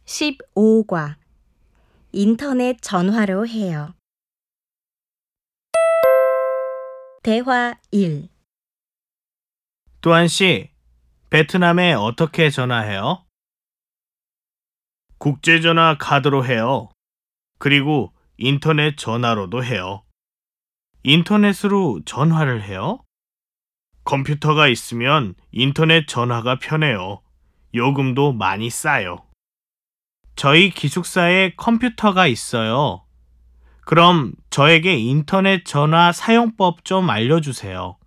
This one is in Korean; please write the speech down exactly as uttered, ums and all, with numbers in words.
십오 과 인터넷 전화로 해요. 대화 일. 또한 씨, 베트남에 어떻게 전화해요? 국제전화 카드로 해요. 그리고 인터넷 전화로도 해요. 인터넷으로 전화를 해요? 컴퓨터가 있으면 인터넷 전화가 편해요. 요금도 많이 싸요. 저희 기숙사에 컴퓨터가 있어요. 그럼 저에게 인터넷 전화 사용법 좀 알려주세요.